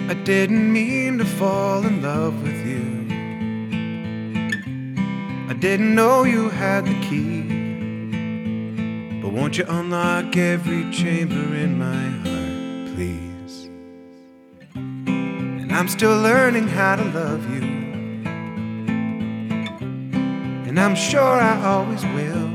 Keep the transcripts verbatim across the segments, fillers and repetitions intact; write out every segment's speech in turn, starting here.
I didn't mean to fall in love with you. I didn't know you had the key. But won't you unlock every chamber in my heart, please? And I'm still learning how to love you, and I'm sure I always will.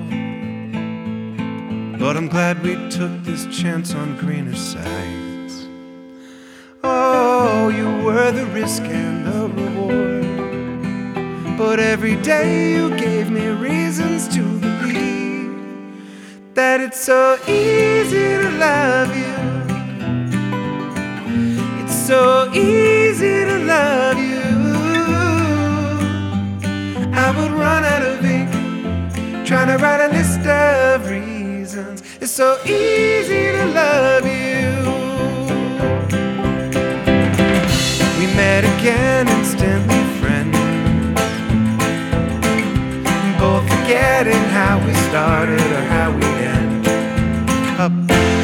But I'm glad we took this chance on greener sides. Oh, you were the risk and the reward, but every day you gave me reasons to believe that it's so easy to love you. It's so easy to love you. I would run out of ink trying to write a list of reasons. It's so easy to love you. We met again, instantly friends, both forgetting how we started or how we end up.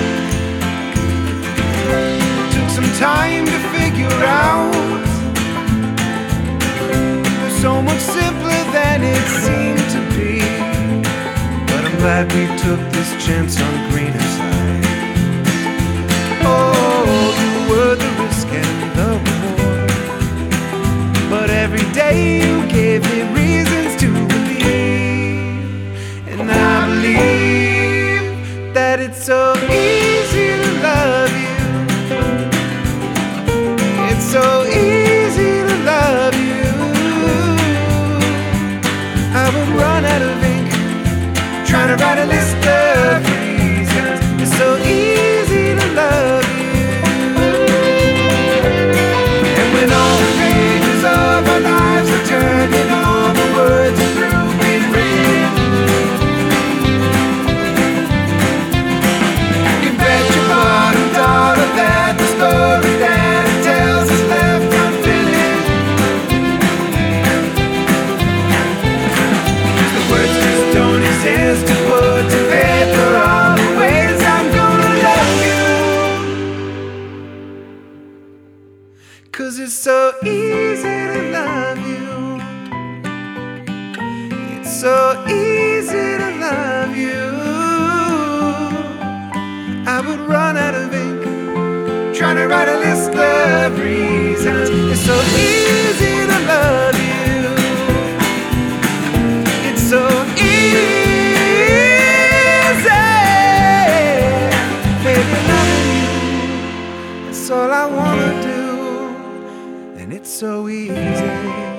Took some time to figure out it was so much simpler than it seemed to be. But I'm glad we took this chance on greener side. Oh, you were the risk and the reward, but every day you gave me reasons to believe. And I believe that it's so easy to love you. It's so easy to love you. I would run out of ink trying to write a list of reasons. It's so easy to love you. And when all the pages of our lives are turned and all the words are through being written, you bet your bottom dollar that the story that it tells is left unfinished. The words just don't exist to put to paper all the ways I'm gonna love you. 'Cause it's so easy to love you. It's so easy to love you. I would run out of ink trying to write a list of reasons. It's so easy to love you. It's so easy. Baby, loving you, it's all I wanna do, and it's so easy.